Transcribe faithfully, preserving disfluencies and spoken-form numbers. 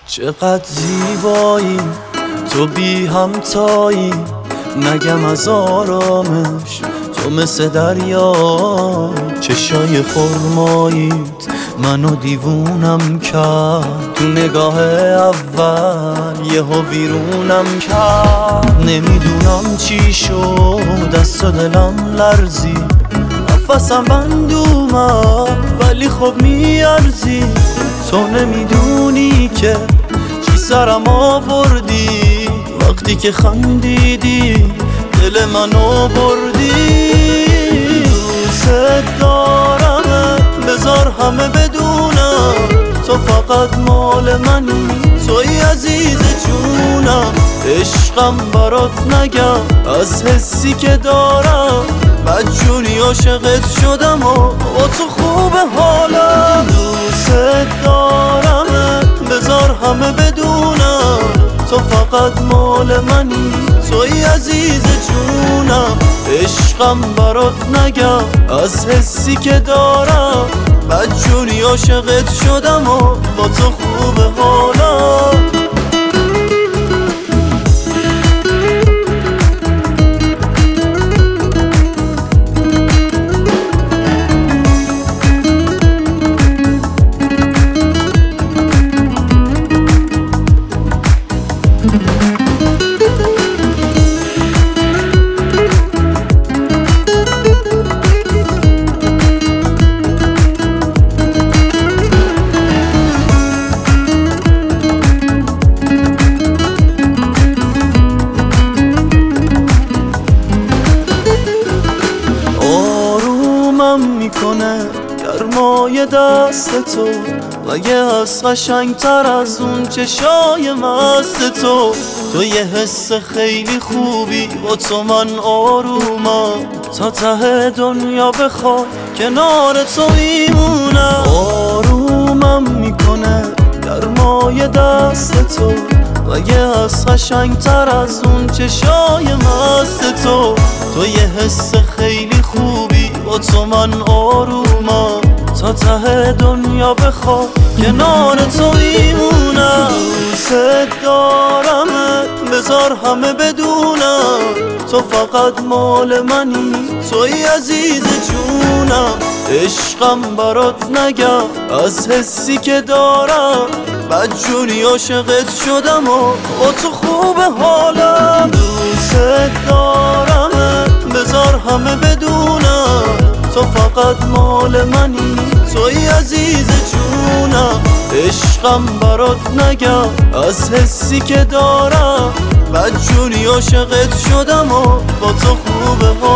چقدر زیبایی تو بی همتایی، نگم از آرامش تو مثل دریا. چشای خرماییت منو دیوونم کرد، تو نگاه اول یهو ویرونم کرد. نمیدونم چی شد دست و دلم لرزی، نفسم بند اومد ولی خب میارزی. تو نمیدونی که چی سرم آوردی، وقتی که خندیدی دل منو بردی. دوست دارم بذار همه بدونم تو فقط مال منی، توی عزیز جونم. عشقم برات نگم از حسی که دارم، بدجوری عاشقت شدم و با تو خوب حالم. دوست دارم بذار همه بدونم تو فقط مال منی، توی عزیز جونم. عشقم برات نگم از حسی که دارم، بدجوری عاشقت شدم و با تو خوب حالم. میکنه گرمای دست تو و یه حس قشنگتر از اون چشای مست تو. تو یه حس خیلی خوبی با تو من آرومم، تا ته دنیا بخوای کنار تو میمونم. آرومم میکنه گرمای دست تو و یه حس قشنگتر از اون چشای مست تو. تو یه حس خیلی خوبی با تو من آرومم، تا ته دنیا بخوای کنار تو میمونم. دوست دارم بذار همه بدونم تو فقط مال منی، توی عزیز جونم. عشقم برات نگم از حسی که دارم، بدجوری عاشقت شدم و با تو خوب حالم. دوست دارم بذار همه بدونم تو فقط مال منی، توی عزیز جونم. عشقم برات نگم از حسی که دارم، بدجوری عاشقت شدم و با تو خوب حالم.